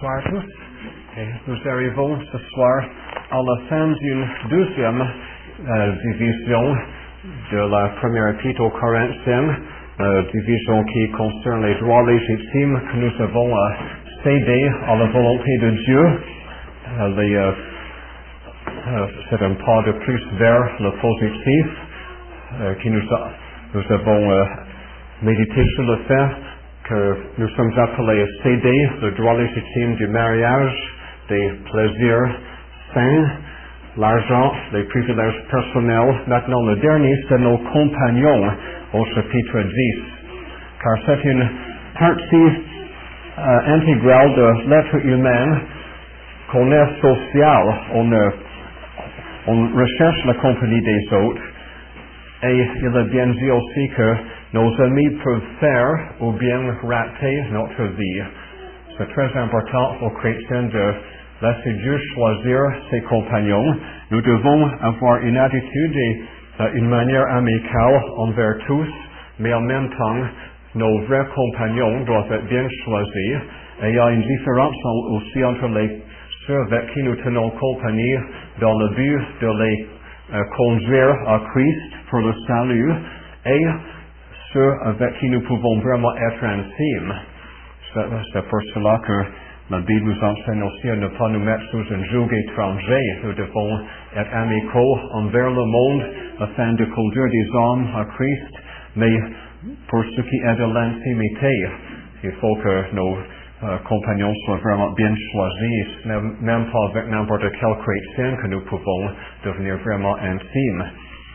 Bonsoir à tous. Et nous arrivons ce soir à la fin d'une deuxième division de la première épître aux Corinthiens, division qui concerne les droits légitimes que nous avons cédés à la volonté de Dieu. C'est un pas de plus vers le positif que nous avons médité sur le fait que nous sommes appelés à céder le droit légitime du mariage, des plaisirs sains, l'argent, les privilèges personnels. Maintenant, le dernier, c'est nos compagnons au chapitre 10. Car c'est une partie intégrale de l'être humain qu'on est social. On recherche la compagnie des autres. Et il est bien dit aussi que nos amis peuvent faire ou bien rater notre vie. C'est très important aux chrétiens de laisser Dieu choisir ses compagnons. Nous devons avoir une attitude et une manière amicale envers tous, mais en même temps, nos vrais compagnons doivent être bien choisis. Et il y a une différence aussi entre ceux avec qui nous tenons compagnie dans le but de les conduire à Christ pour le salut et ceux avec qui nous pouvons vraiment être intimes. C'est pour cela que la Bible nous enseigne aussi à ne pas nous mettre sous un joug étranger. Nous devons être amicaux envers le monde afin de conduire des hommes à Christ, mais pour ce qui est de l'intimité, il faut que nos compagnons soient vraiment bien choisis. Ce n'est même pas avec n'importe quel chrétien que nous pouvons devenir vraiment intimes.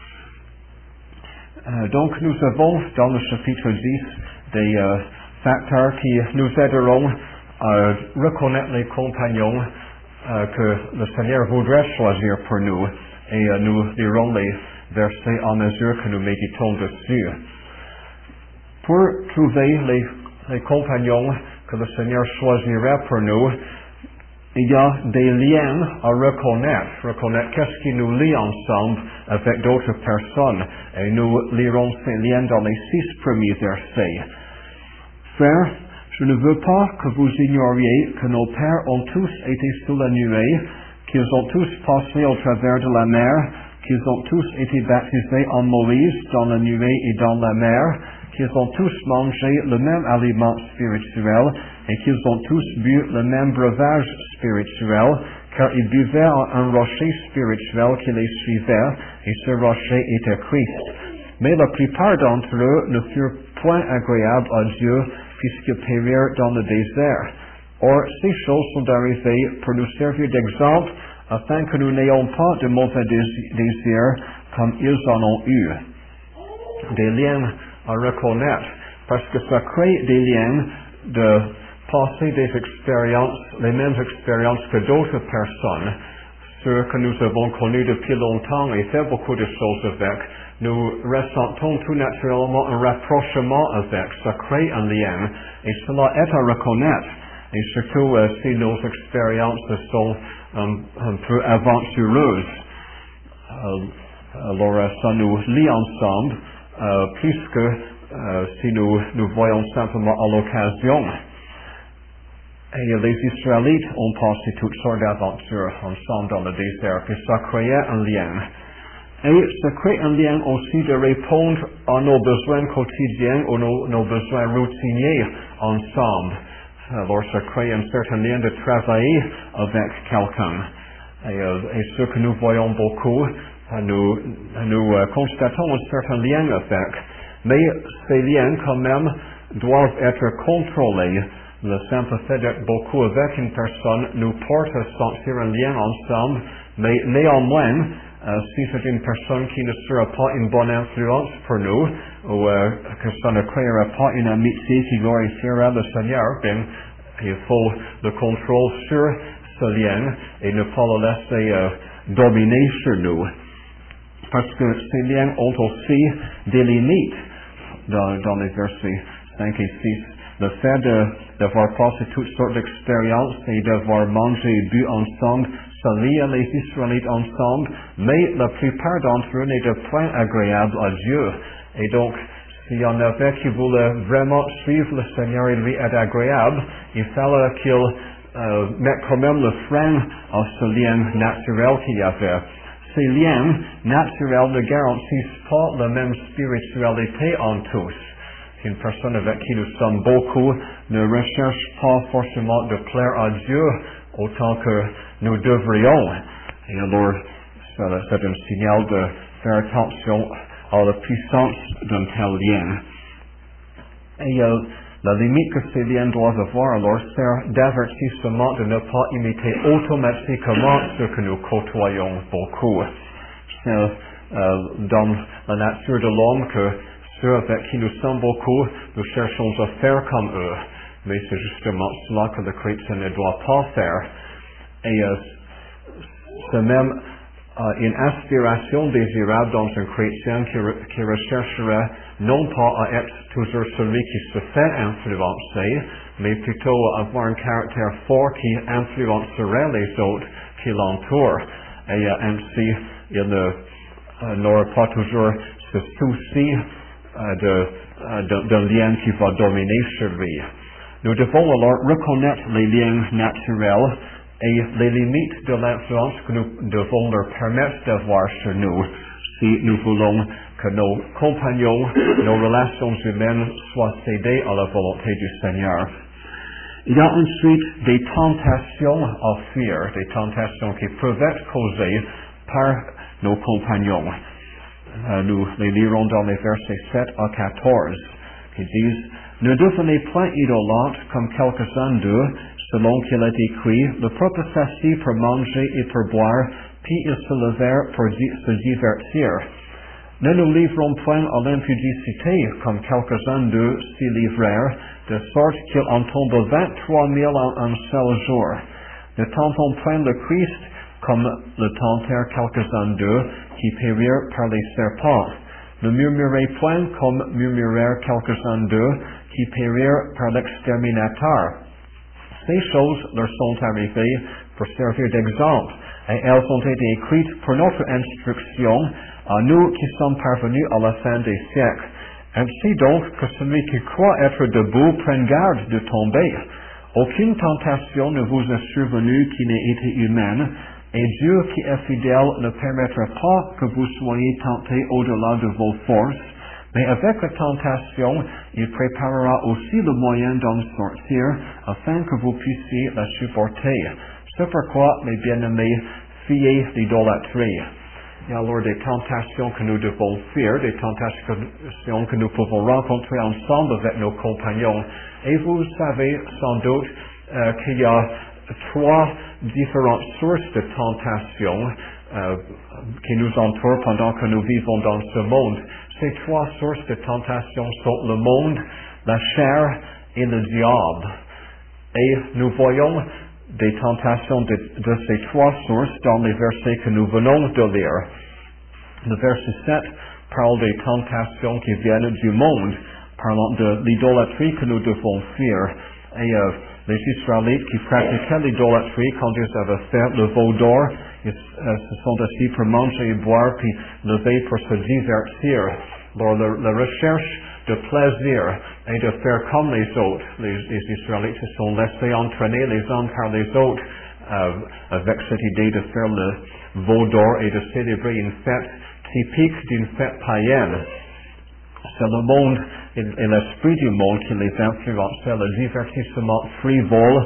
Donc nous avons dans le chapitre 10 des facteurs qui nous aideront à reconnaître les compagnons que le Seigneur voudrait choisir pour nous, et nous lirons les versets à mesure que nous méditons dessus. Pour trouver les compagnons que le Seigneur choisirait pour nous, il y a des liens à reconnaître qu'est-ce qui nous lie ensemble avec d'autres personnes. Et nous lirons ces liens dans les 6 premiers versets. Frères, je ne veux pas que vous ignoriez que nos pères ont tous été sous la nuée, qu'ils ont tous passé au travers de la mer, qu'ils ont tous été baptisés en Moïse dans la nuée et dans la mer, qu'ils ont tous mangé le même aliment spirituel et qu'ils ont tous bu le même breuvage spirituel, car ils buvaient un rocher spirituel qui les suivait, et ce rocher était Christ. Mais la plupart d'entre eux ne furent point agréables à Dieu, puisqu'ils périrent dans le désert. Or, ces choses sont arrivées pour nous servir d'exemple, afin que nous n'ayons pas de mauvais désirs comme ils en ont eu. Des liens à reconnaître, parce que ça crée des liens de passer des expériences, les mêmes expériences que d'autres personnes, ceux que nous avons connus depuis longtemps et fait beaucoup de choses avec. Nous ressentons tout naturellement un rapprochement avec, ça crée un lien, et cela est à reconnaître. Et surtout si nos expériences sont un peu aventureuses, alors ça nous lie ensemble, plus que si nous voyons simplement à l'occasion. Et les Israélites ont passé toutes sortes d'aventures ensemble dans le désert, et ça créait un lien. Et ça crée un lien aussi de répondre à nos besoins quotidiens ou nos besoins routiniers ensemble. Alors ça crée un certain lien de travailler avec quelqu'un. Et ce que nous voyons beaucoup, nous constatons un certain lien avec. Mais ces liens quand même doivent être contrôlés. Le simple fait d'être beaucoup avec une personne nous porte à sentir un lien ensemble, mais néanmoins, si c'est une personne qui ne sera pas une bonne influence pour nous, ou que ça ne créera pas une amitié qui glorifiera le Seigneur, bien, il faut le contrôle sur ce lien et ne pas le laisser dominer sur nous. Parce que ces liens ont aussi des limites dans les versets 5 et 6. Le fait d'avoir passé toutes sortes d'expériences et d'avoir mangé et bu ensemble, ça lie les Israélites ensemble, mais la plupart d'entre eux n'étaient point agréables à Dieu. Et donc, s'il y en avait qui voulaient vraiment suivre le Seigneur et lui être agréable, il fallait qu'ils mettre quand même le frein à ce lien naturel qu'il y avait. Ces liens naturels ne garantissent pas la même spiritualité en tous. Une personne avec qui nous sommes beaucoup ne recherche pas forcément de plaire à Dieu autant que nous devrions. Et alors, c'est un signal de faire attention à la puissance d'un tel lien. Et la limite que ces liens doivent avoir, alors, c'est d'avertissement de ne pas imiter automatiquement ce que nous côtoyons beaucoup. C'est dans la nature de l'homme que ceux avec qui nous sommes beaucoup, nous cherchons à faire comme eux. Mais c'est justement cela que le chrétien ne doit pas faire. Et c'est même une aspiration désirable dans un chrétien qui rechercherait non pas à être toujours celui qui se fait influencer, mais plutôt avoir un caractère fort qui influencerait les autres qui l'entourent. Et ainsi, il n'aura pas toujours ce souci d'un lien qui va dominer sur lui. Nous devons alors reconnaître les liens naturels et les limites de l'influence que nous devons leur permettre d'avoir sur nous si nous voulons que nos compagnons, nos relations humaines soient cédées à la volonté du Seigneur. Il y a ensuite des tentations à fuir, des tentations qui peuvent être causées par nos compagnons. Nous les lirons dans les versets 7 à 14, qui disent « Ne devenez point idolâtres comme quelques-uns d'eux, selon qu'il est écrit, le peuple s'assit pour manger et pour boire, puis ils se levèrent pour se divertir. Ne nous livrons point à l'impudicité, comme quelques-uns d'eux s'y livrèrent, de sorte qu'il en tombe 23 000 en un seul jour. Ne tentons point le Christ, comme le tentèrent quelques-uns d'eux, qui périrent par les serpents. Ne murmurez point comme murmurèrent quelques-uns d'eux, qui périrent par l'exterminateur. Ces choses leur sont arrivées pour servir d'exemple, et elles ont été écrites pour notre instruction, à nous qui sommes parvenus à la fin des siècles. Ainsi donc que celui qui croit être debout prenne garde de tomber. Aucune tentation ne vous est survenue qui n'ait été humaine, et Dieu qui est fidèle ne permettra pas que vous soyez tentés au-delà de vos forces, mais avec la tentation, il préparera aussi le moyen d'en sortir, afin que vous puissiez la supporter. C'est pourquoi, mes bien-aimés, fuyez l'idolâtrie. Il y a alors des tentations que nous devons fuir, des tentations que nous pouvons rencontrer ensemble avec nos compagnons. Et vous savez sans doute qu'il y a 3 différentes sources de tentation qui nous entourent pendant que nous vivons dans ce monde. Ces 3 sources de tentation sont le monde, la chair et le diable. Et nous voyons des tentations de ces 3 sources dans les versets que nous venons de lire. Le verset 7 parle des tentations qui viennent du monde, parlant de l'idolâtrie que nous devons fuir. Et les Israélites qui pratiquaient l'idolâtrie, quand ils avaient fait le veau d'or, ils se sont assis pour manger et boire, puis lever pour se divertir. Alors la recherche de plaisir et de faire comme les autres, les Israélites se sont laissés entraîner les uns par les autres avec cette idée de faire le veau d'or et de célébrer une fête typique d'une fête païenne. C'est le monde et l'esprit du monde qui les influençait, le divertissement frivole.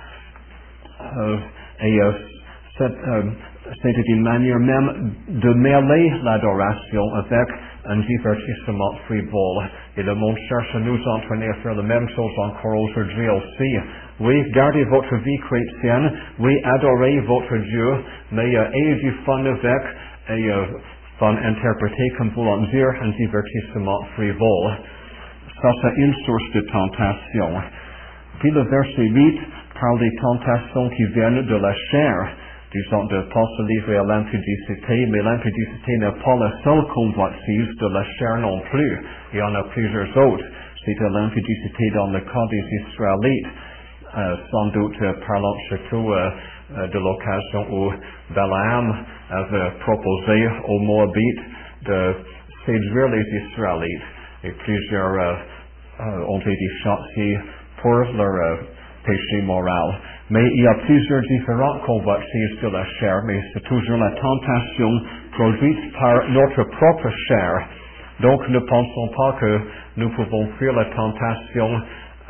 C'était une manière même de mêler l'adoration avec un divertissement frivole. Et le monde cherche à nous entraîner à faire la même chose encore aujourd'hui aussi. Oui, gardez votre vie chrétienne, oui, adorez votre Dieu, mais ayez du fun avec, et fun interprété comme voulant dire un divertissement frivole. Ça, c'est une source de tentation. Puis le verset 8 parle des tentations qui viennent de la chair, disons de ne pas se livrer à l'impudicité, mais l'impudicité n'est pas la seule convoitise de la chair non plus. Il y en a plusieurs autres. C'était l'impudicité dans le cas des Israélites, sans doute parlant surtout de l'occasion où Balaam avait proposé aux Moabites de séduire les Israélites. Et plusieurs ont été châtiés pour leur péché moral. Mais il y a plusieurs différentes convoitises de la chair, mais c'est toujours la tentation produite par notre propre chair. Donc ne pensons pas que nous pouvons fuir la tentation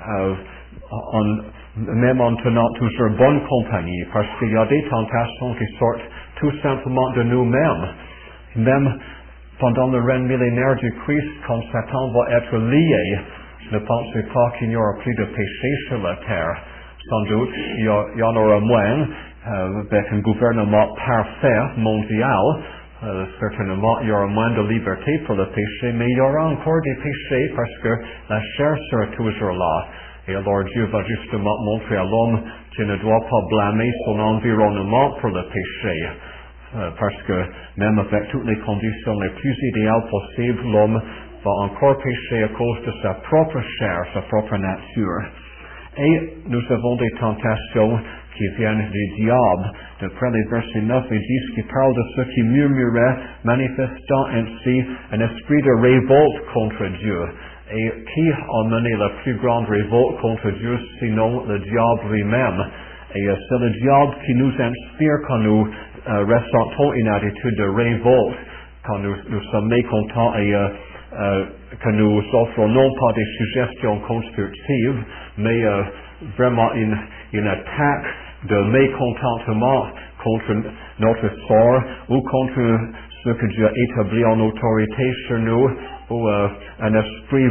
même en tenant toujours bonne compagnie, parce qu'il y a des tentations qui sortent tout simplement de nous-mêmes. Même pendant le règne millénaire du Christ, quand Satan va être lié, ne pensez pas qu'il n'y aura plus de péché sur la terre. Sans doute, il y en aura moins, avec un gouvernement parfait, mondial. Certainement, il y aura moins de liberté pour le péché, mais il y aura encore des péchés parce que la chair sera toujours là. Et alors Dieu va justement montrer à l'homme qu'il ne doit pas blâmer son environnement pour le péché. Parce que même avec toutes les conditions les plus idéales possibles, l'homme va encore pécher à cause de sa propre chair, sa propre nature. Et nous avons des tentations qui viennent du diable, d'après les versets 9 et 10 qui parlent de ceux qui murmuraient, manifestant ainsi un esprit de révolte contre Dieu. Et qui a mené la plus grande révolte contre Dieu, sinon le diable lui-même? Et c'est le diable qui nous inspire quand nous ressentons une attitude de révolte, quand nous sommes mécontents et que nous offrons non pas des suggestions constructives, mais vraiment une attaque de mécontentement contre notre sort ou contre ce que Dieu a établi en autorité sur nous, ou un esprit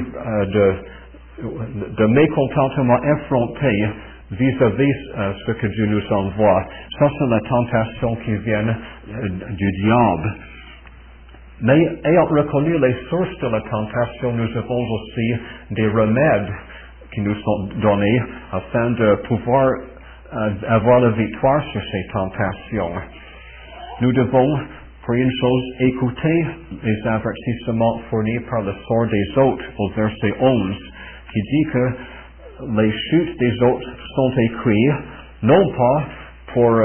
de mécontentement effronté vis-à-vis ce que Dieu nous envoie. Ça, c'est la tentation qui vient du diable. Mais ayant reconnu les sources de la tentation, nous avons aussi des remèdes qui nous sont donnés afin de pouvoir avoir la victoire sur ces tentations. Nous devons, pour une chose, écouter les avertissements fournis par le sort des autres au verset 11, qui dit que les chutes des autres sont écrites, non pas pour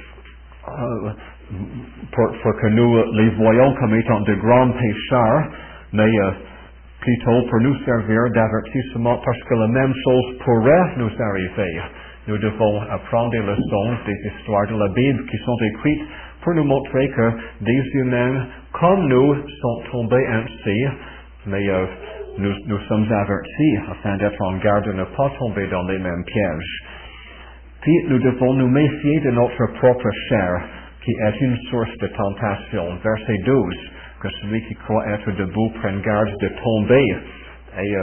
que nous les voyons comme étant de grands pécheurs, mais plutôt pour nous servir d'avertissement parce que la même chose pourrait nous arriver. Nous devons apprendre des leçons des histoires de la Bible qui sont écrites pour nous montrer que des humains comme nous sont tombés ainsi, mais nous sommes avertis afin d'être en garde de ne pas tomber dans les mêmes pièges. Puis nous devons nous méfier de notre propre chair, qui est une source de tentation. Verset 12, que celui qui croit être debout prenne garde de tomber. Et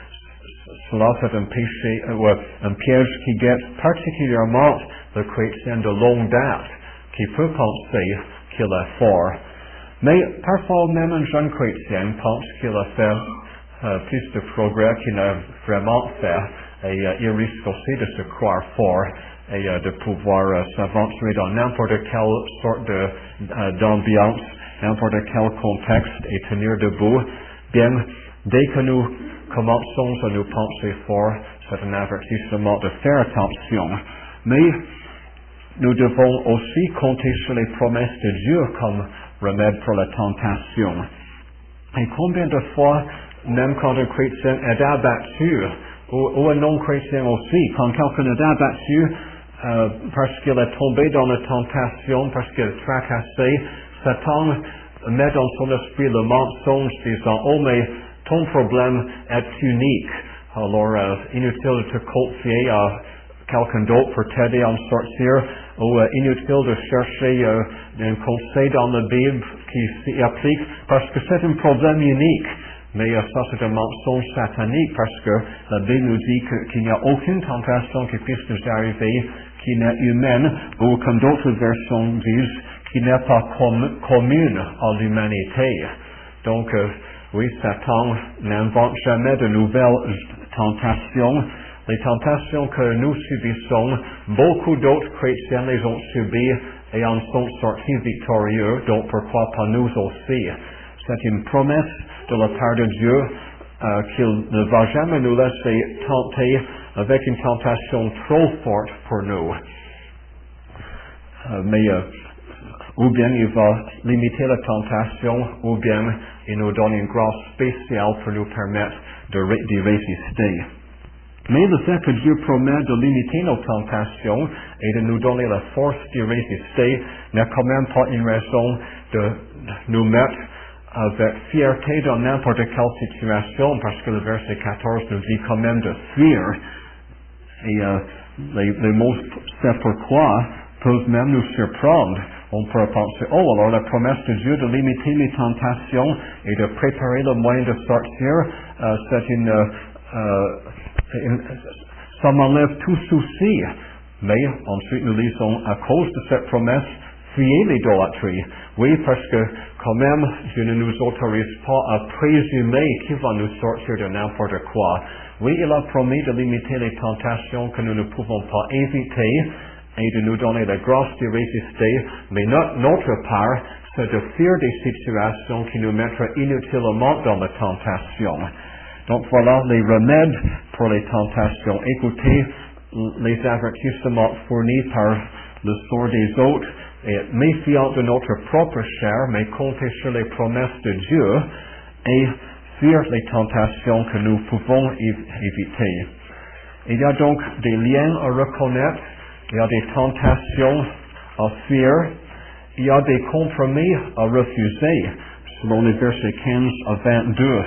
cela c'est un péché, un piège qui guette particulièrement le chrétien de longue date, qui peut penser qu'il est fort. Mais parfois même un jeune chrétien pense qu'il a fait plus de progrès qu'il n'a vraiment fait, et il risque aussi de se croire fort et de pouvoir s'aventurer dans n'importe quelle sorte d'ambiance, n'importe quel contexte et tenir debout. Bien, dès que nous commençons à nous penser fort, c'est un avertissement de faire attention. Mais nous devons aussi compter sur les promesses de Dieu comme remède pour la tentation. Et combien de fois, même quand un chrétien est abattu, ou un non-chrétien aussi, quand quelqu'un est abattu parce qu'il est tombé dans la tentation, parce qu'il est tracassé, Satan met dans son esprit le mensonge disant « Oh, mais ton problème est unique. Alors, inutile de te confier à quelqu'un d'autre pour t'aider à en sortir, ou inutile de chercher un conseil dans la Bible qui s'y applique, parce que c'est un problème unique. » Mais ça, c'est un mensonge satanique, parce que la Bible nous dit qu'il n'y a aucune tentation qui puisse nous arriver qui n'est humaine, ou comme d'autres versions disent, qui n'est pas commune à l'humanité. Donc, oui, Satan n'invente jamais de nouvelles tentations. Les tentations que nous subissons, beaucoup d'autres chrétiens les ont subies et en sont sortis victorieux, donc pourquoi pas nous aussi? C'est une promesse de la part de Dieu qu'il ne va jamais nous laisser tenter avec une tentation trop forte pour nous. Mais ou bien il va limiter la tentation, ou bien il nous donne une grâce spéciale pour nous permettre d'y résister. Mais le fait que Dieu promet de limiter nos tentations et de nous donner la force d'y résister n'est quand même pas une raison de nous mettre avec fierté dans n'importe quelle situation, parce que le verset 14 nous dit quand même de fuir. Et les mots c'est pourquoi peuvent même nous surprendre. On pourrait penser, alors la promesse de Dieu de limiter les tentations et de préparer le moyen de sortir, ça m'enlève tout souci. Mais ensuite nous lisons, à cause de cette promesse, fuyez l'idolâtrie. Oui, parce que quand même, Dieu ne nous autorise pas à présumer qu'il va nous sortir de n'importe quoi. Oui, il a promis de limiter les tentations que nous ne pouvons pas éviter et de nous donner la grâce de résister, mais notre part, c'est de fuir des situations qui nous mettraient inutilement dans la tentation. Donc voilà les remèdes pour les tentations. Écoutez les avertissements fournis par le sort des autres, et méfiant de notre propre chair, mais compter sur les promesses de Dieu et fuir les tentations que nous pouvons éviter. Il y a donc des liens à reconnaître, il y a des tentations à fuir, il y a des compromis à refuser, selon les versets 15 à 22.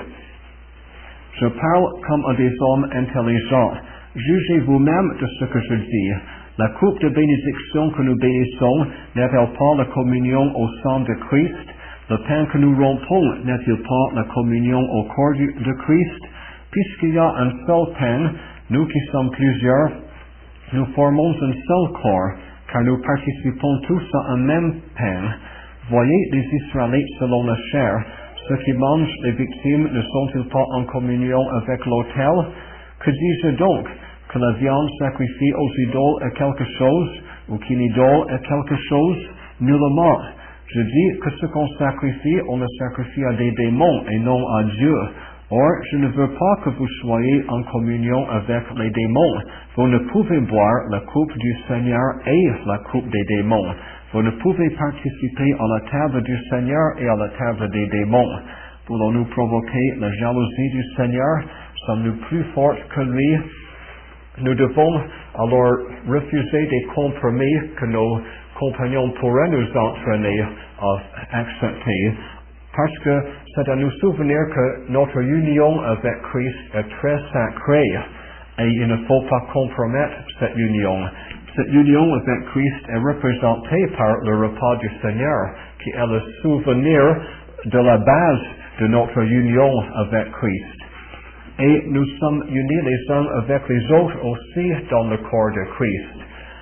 Je parle comme à des hommes intelligents. Jugez vous-même de ce que je dis. La coupe de bénédiction que nous bénissons n'est-elle pas la communion au sang de Christ? Le pain que nous rompons n'est-il pas la communion au corps de Christ? Puisqu'il y a un seul pain, nous qui sommes plusieurs, nous formons un seul corps, car nous participons tous à un même pain. Voyez les Israélites selon la chair. Ceux qui mangent les victimes ne sont-ils pas en communion avec l'autel? Que dis-je donc? Que la viande sacrifiée aux idoles est quelque chose, ou qu'une idole est quelque chose? Nullement. Je dis que ce qu'on sacrifie, on le sacrifie à des démons et non à Dieu. Or, je ne veux pas que vous soyez en communion avec les démons. Vous ne pouvez boire la coupe du Seigneur et la coupe des démons. Vous ne pouvez participer à la table du Seigneur et à la table des démons. Voulons-nous provoquer la jalousie du Seigneur? Sommes-nous plus forts que lui? Nous devons alors refuser des compromis que nos compagnons pourraient nous entraîner à accepter, parce que c'est à nous souvenir que notre union avec Christ est très sacrée et il ne faut pas compromettre cette union. Cette union avec Christ est représentée par le repas du Seigneur, qui est le souvenir de la base de notre union avec Christ. Et nous sommes unis les uns avec les autres aussi dans le corps de Christ.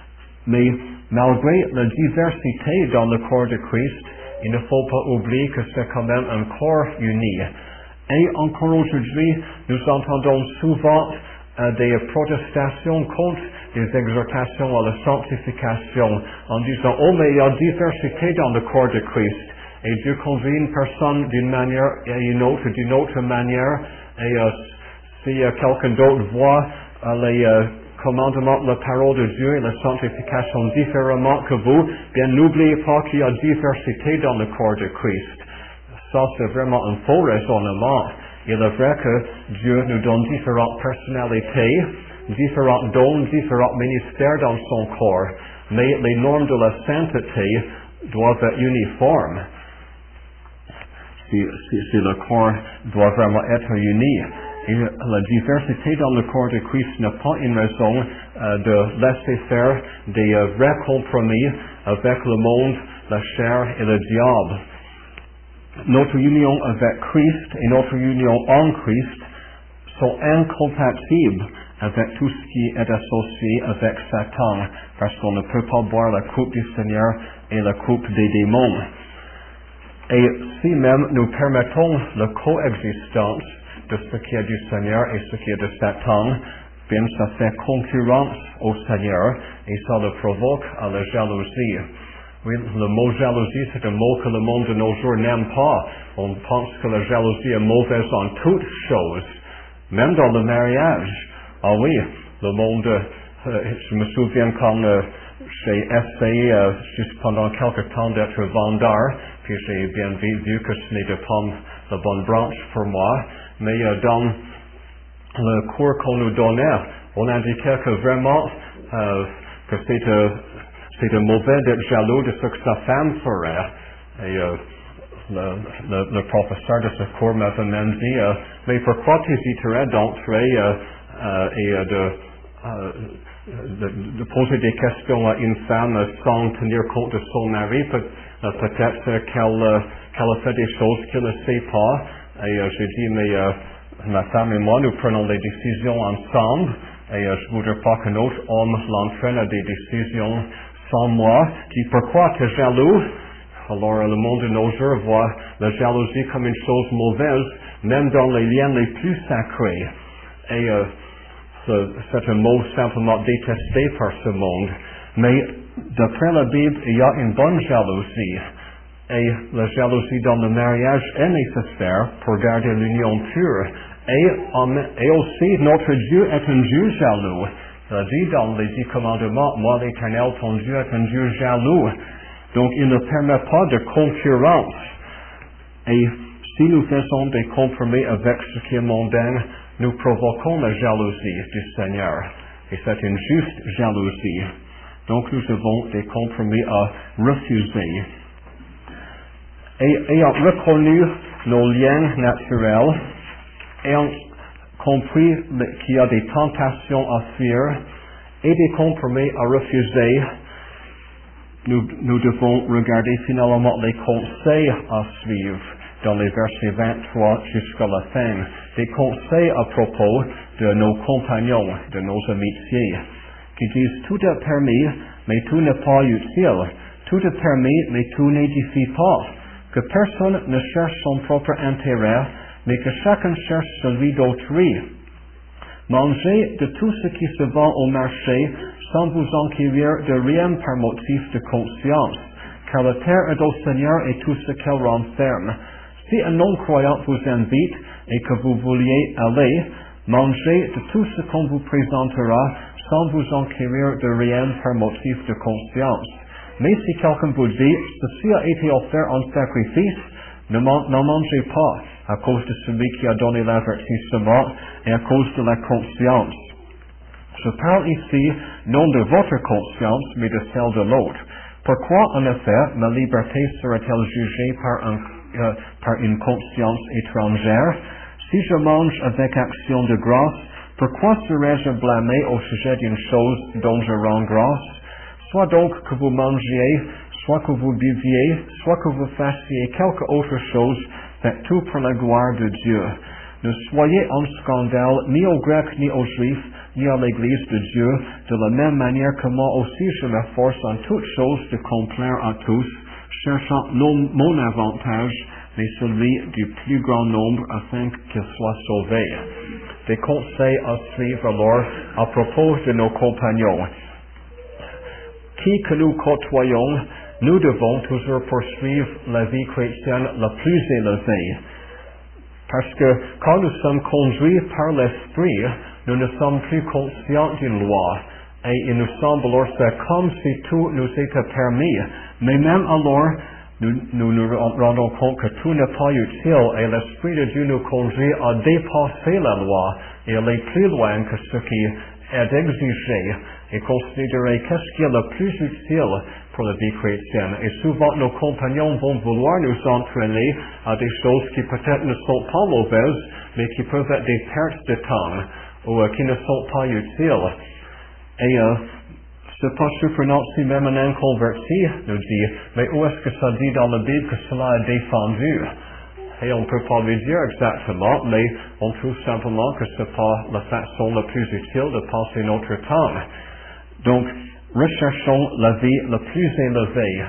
Mais malgré la diversité dans le corps de Christ, il ne faut pas oublier que c'est quand même un corps uni. Et encore aujourd'hui, nous entendons souvent des protestations contre des exhortations à la sanctification en disant « Oh, mais il y a diversité dans le corps de Christ. » Et Dieu conduit une personne d'une manière et une autre d'une autre manière. Et si quelqu'un d'autre voit les commandements de la parole de Dieu et la sanctification différemment que vous, bien n'oubliez pas qu'il y a diversité dans le corps de Christ. Ça, c'est vraiment un faux raisonnement. Il est vrai que Dieu nous donne différentes personnalités, différents dons, différents ministères dans son corps, mais les normes de la sainteté doivent être uniformes. Si le corps doit vraiment être uni. Et la diversité dans le corps de Christ n'est pas une raison de laisser faire des vrais compromis avec le monde, la chair et le diable. Notre union avec Christ et notre union en Christ sont incompatibles avec tout ce qui est associé avec Satan, parce qu'on ne peut pas boire la coupe du Seigneur et la coupe des démons. Et si même nous permettons la coexistence de ce qui est du Seigneur et ce qui est de Satan, bien ça fait concurrence au Seigneur et ça le provoque à la jalousie. Oui, le mot jalousie, c'est un mot que le monde de nos jours n'aime pas. On pense que la jalousie est mauvaise en toutes choses, même dans le mariage. Ah oui, le monde, je me souviens quand j'ai essayé juste pendant quelque temps d'être vendeur, puis j'ai bien vu que ce n'était pas la bonne branche pour moi. Mais dans le cours qu'on nous donnait, on indiquait que vraiment que c'était mauvais d'être jaloux de ce que sa femme ferait. Et le professeur de ce cours m'avait même dit, mais pourquoi tu hésiterais d'entrer et de poser des questions à une femme sans tenir compte de son mari? Peut-être qu'elle a fait des choses qu'elle ne sait pas. Et j'ai dit, mais ma femme et moi, nous prenons les décisions ensemble. Et je voudrais pas qu'un autre homme l'entraîne à des décisions sans moi. Je dis, pourquoi tu es jaloux? Alors le monde de nos jours voit la jalousie comme une chose mauvaise, même dans les liens les plus sacrés. Et c'est un mot simplement détesté par ce monde. Mais d'après la Bible, il y a une bonne jalousie. Et la jalousie dans le mariage est nécessaire pour garder l'union pure. Et aussi, notre Dieu est un Dieu jaloux. Il a dit dans les 10 commandements, moi l'Éternel, ton Dieu est un Dieu jaloux. Donc, il ne permet pas de concurrence. Et si nous faisons des compromis avec ce qui est mondain, nous provoquons la jalousie du Seigneur. Et c'est une juste jalousie. Donc, nous avons des compromis à refuser. Et ayant reconnu nos liens naturels, ayant compris qu'il y a des tentations à fuir et des compromis à refuser, nous devons regarder finalement les conseils à suivre dans les versets 23 jusqu'à la fin. Des conseils à propos de nos compagnons, de nos amitiés, qui disent tout est permis, mais tout n'est pas utile. Tout est permis, mais tout n'édifie pas. Que personne ne cherche son propre intérêt, mais que chacun cherche celui d'autrui. Mangez de tout ce qui se vend au marché, sans vous enquérir de rien par motif de conscience, car la terre est au Seigneur et tout ce qu'elle renferme. Si un non-croyant vous invite et que vous vouliez aller, mangez de tout ce qu'on vous présentera, sans vous enquérir de rien par motif de conscience. Mais si quelqu'un vous dit, ceci a été offert en sacrifice, n'en mangez pas, à cause de celui qui a donné l'avertissement et à cause de la conscience. Je parle ici non de votre conscience, mais de celle de l'autre. Pourquoi, en effet, ma liberté serait-elle jugée par une conscience étrangère? Si je mange avec action de grâce, pourquoi serais-je blâmé au sujet d'une chose dont je rends grâce? Soit donc que vous mangiez, soit que vous buviez, soit que vous fassiez quelque autre chose, faites tout pour la gloire de Dieu. Ne soyez en scandale ni aux Grecs ni aux Juifs, ni à l'Église de Dieu, de la même manière que moi aussi je m'efforce en toutes choses de complaire à tous, cherchant non mon avantage, mais celui du plus grand nombre afin qu'ils soient sauvés. Des conseils à suivre alors à propos de nos compagnons. Qui que nous côtoyons, nous devons toujours poursuivre la vie chrétienne la plus élevée. Parce que quand nous sommes conduits par l'Esprit, nous ne sommes plus conscients d'une loi. Et il nous semble alors c'est comme si tout nous était permis. Mais même alors, nous rendons compte que tout n'est pas utile et l'Esprit de Dieu nous conduit à dépasser la loi et aller plus loin que ce qui est exigé et considérer qu'est-ce qui est le plus utile pour la vie chrétienne. Et souvent, nos compagnons vont vouloir nous entraîner à des choses qui peut-être ne sont pas mauvaises, mais qui peuvent être des pertes de temps ou qui ne sont pas utiles. Et c'est pas surprenant si même un inconverti nous dit, mais où est-ce que ça dit dans la Bible que cela est défendu? Et on ne peut pas lui dire exactement, mais on trouve simplement que c'est pas la façon la plus utile de passer notre temps. Donc, recherchons la vie la plus élevée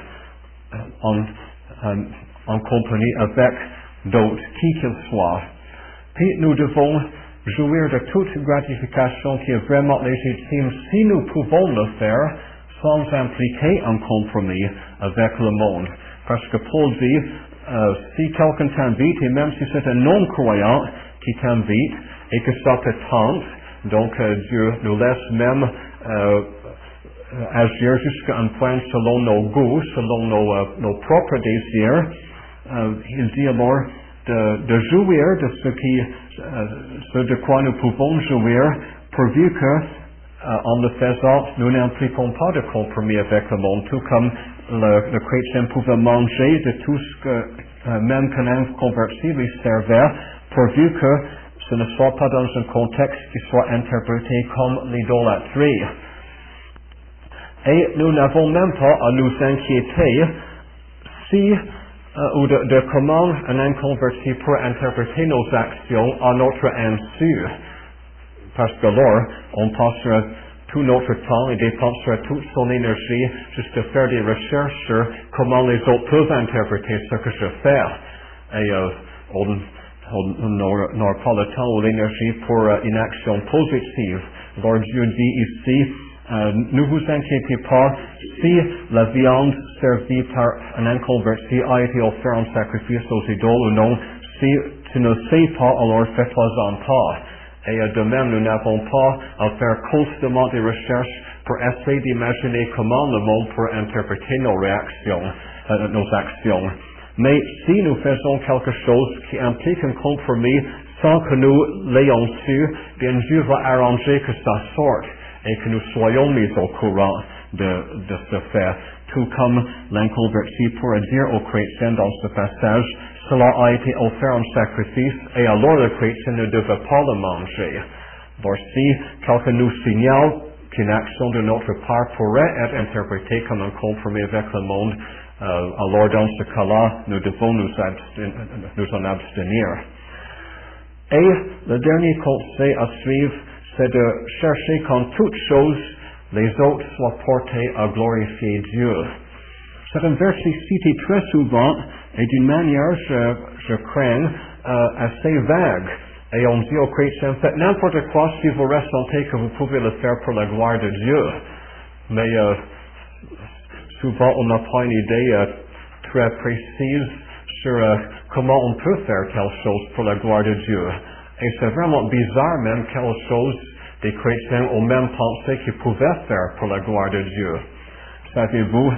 en compagnie avec d'autres, qui qu'ils soient. Puis nous devons jouir de toute gratification qui est vraiment légitime si nous pouvons le faire sans impliquer un compromis avec le monde. Parce que Paul dit, si quelqu'un t'invite, et même si c'est un non-croyant qui t'invite, et que ça te tente, donc Dieu nous laisse même agir jusqu'à un point selon nos goûts, selon nos propres désirs. Il dit alors de jouir de ce qui ce de quoi nous pouvons jouir, pourvu que, en le faisant, nous n'impliquons pas de compromis avec le monde, tout comme le chrétien pouvait manger de tout ce que, même qu'un inconverti lui servait, pourvu que ce ne soit pas dans un contexte qui soit interprété comme l'idolâtrie. Et nous n'avons même pas à nous inquiéter si ou de comment un inconverti peut interpréter nos actions à notre insu. Parce que alors, on passera tout notre temps et dépensera toute son énergie juste à faire des recherches sur comment les autres peuvent interpréter ce que je fais. Et on n'aura pas le temps ou l'énergie pour une action positive. Alors Dieu dit ici, ne vous inquiétez pas si la viande servie par un inconverti a été offerte en sacrifice aux idoles ou non. Si tu ne sais pas, alors fais-toi-en pas. Et de même, nous n'avons pas à faire constamment des recherches pour essayer d'imaginer comment le monde peut interpréter nos réactions, nos actions. Mais si nous faisons quelque chose qui implique un compromis sans que nous l'ayons su, bien Dieu va arranger que ça sorte et que nous soyons mis au courant de ce fait. Tout comme l'inconverti pourrait dire aux chrétiens dans ce passage, cela a été offert en sacrifice et alors le chrétien ne devait pas le manger. Alors si quelqu'un nous signale qu'une action de notre part pourrait être interprétée comme un compromis avec le monde, alors dans ce cas-là, nous devons nous en abstenir. Et le dernier conseil à suivre, c'est de chercher qu'en toutes choses, les autres soient portés à glorifier Dieu. C'est un verset cité très souvent et d'une manière, je crains, assez vague. Et on dit aux chrétiens, faites n'importe quoi si vous ressentez que vous pouvez le faire pour la gloire de Dieu. Mais souvent, on n'a pas une idée très précise sur comment on peut faire telle chose pour la gloire de Dieu. Et c'est vraiment bizarre même quelle chose des chrétiens ont même pensé qu'ils pouvaient faire pour la gloire de Dieu. Savez-vous,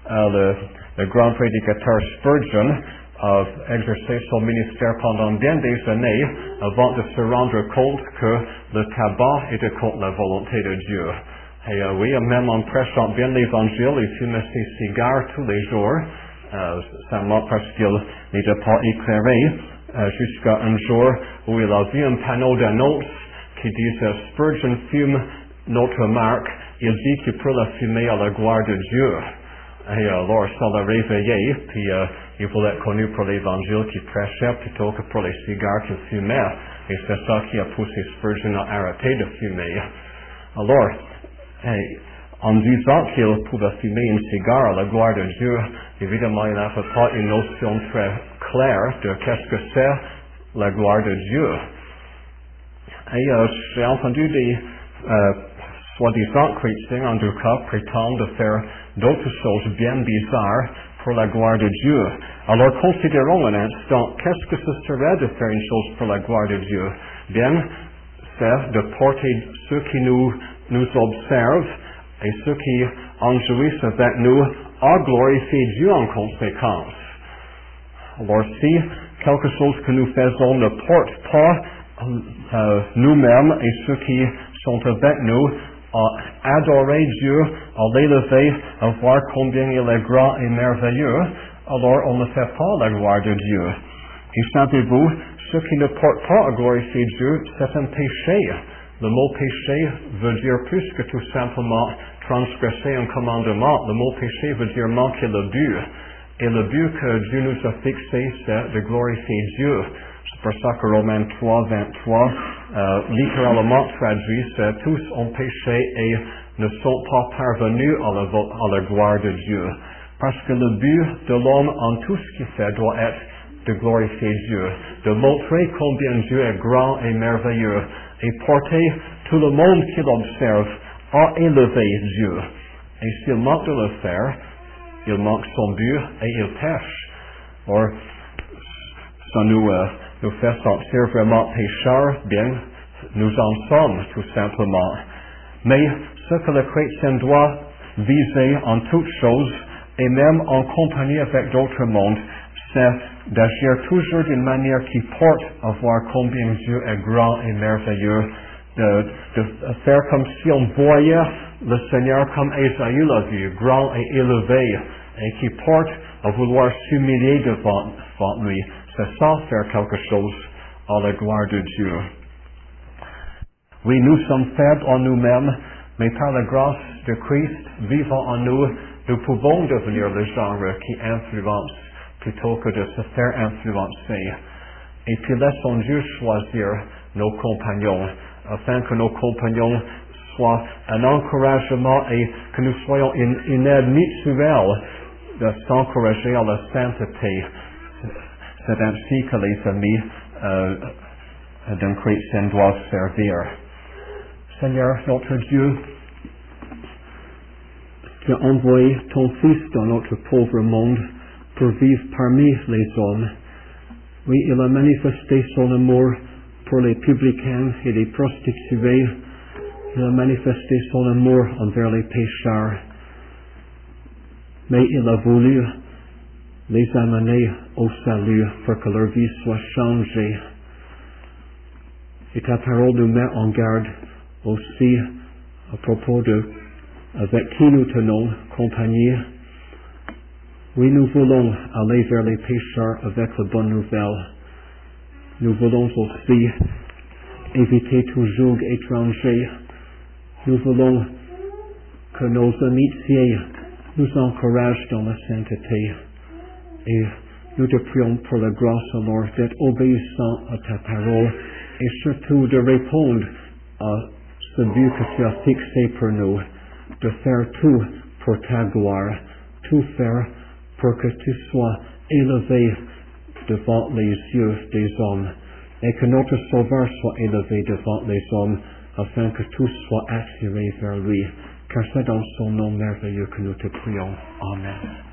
le grand prédicateur Spurgeon a exercé son ministère pendant bien des années avant de se rendre compte que le tabac était contre la volonté de Dieu. Et oui, même en prêchant bien l'évangile, il fumait ses cigares tous les jours, seulement parce qu'il n'était pas éclairé, jusqu'à un jour où il a vu un panneau d'annonce qui disait « Spurgeon fume notre marque, il dit qu'il peut la fumer à la gloire de Dieu ». Et alors ça l'a réveillé, puis il voulait être connu pour l'évangile qu'il prêchait plutôt que pour les cigares qu'il fumait. Et c'est ça qui a poussé Spurgeon à arrêter de fumer. Alors, en disant qu'il pouvait fumer une cigare à la gloire de Dieu, évidemment il n'avait pas une notion très claire de qu'est-ce que c'est la gloire de Dieu. Et j'ai entendu des soi-disant chrétiens, en tout cas, prétendent de faire d'autres choses bien bizarres pour la gloire de Dieu. Alors considérons un instant, qu'est-ce que ce serait de faire une chose pour la gloire de Dieu? Bien, c'est de porter ceux qui nous observent et ceux qui en jouissent avec nous à glorifier Dieu en conséquence. Alors si quelque chose que nous faisons ne porte pas nous-mêmes et ceux qui sont avec nous à adorer Dieu, à l'élever, à voir combien il est grand et merveilleux, alors on ne fait pas la gloire de Dieu. Et savez-vous, ce qui ne porte pas à glorifier Dieu, c'est un péché. Le mot péché veut dire plus que tout simplement transgresser un commandement. Le mot péché veut dire manquer le but. Et le but que Dieu nous a fixé, c'est de glorifier Dieu. C'est pour ça que Romains 3, 23, littéralement traduit, c'est tous ont péché et ne sont pas parvenus à la gloire de Dieu. Parce que le but de l'homme en tout ce qu'il fait doit être de glorifier Dieu, de montrer combien Dieu est grand et merveilleux, et porter tout le monde qui l'observe à élever Dieu. Et s'il manque de le faire, il manque son but et il pêche. Or, ça nous fait sentir vraiment pécheurs, bien, nous en sommes tout simplement. Mais ce que le chrétien doit viser en toutes choses, et même en compagnie avec d'autres mondes, c'est d'agir toujours d'une manière qui porte à voir combien Dieu est grand et merveilleux, de faire comme si on voyait le Seigneur comme Ésaïe l'a vu, grand et élevé, et qui porte à vouloir s'humilier devant lui. C'est ça, faire quelque chose à la gloire de Dieu. Oui, nous sommes faibles en nous-mêmes, mais par la grâce de Christ vivant en nous, nous pouvons devenir le genre qui influence plutôt que de se faire influencer. Et puis laissons Dieu choisir nos compagnons, afin que nos compagnons soient un encouragement et que nous soyons une aide mutuelle de s'encourager à la sainteté. C'est ainsi que les amis d'un chrétien doivent servir. Seigneur, notre Dieu, tu as envoyé ton Fils dans notre pauvre monde pour vivre parmi les hommes. Oui, il a manifesté son amour pour les publicains et les prostituées. Il a manifesté son amour envers les pécheurs. Mais il a voulu les amener au salut pour que leur vie soit changée. Et ta parole nous met en garde aussi à propos de avec qui nous tenons compagnie. Oui, nous voulons aller vers les pécheurs avec la bonne nouvelle. Nous voulons aussi éviter tout joug étranger. Nous voulons que nos amitiés nous encouragent dans la sainteté. Et nous te prions pour la grâce alors d'être obéissants à ta parole et surtout de répondre à ce but que tu as fixé pour nous, de faire tout pour ta gloire, tout faire pour que tu sois élevé devant les yeux des hommes et que notre Sauveur soit élevé devant les hommes afin que tous soient attirés vers lui, car c'est dans son nom merveilleux que nous te prions. Amen.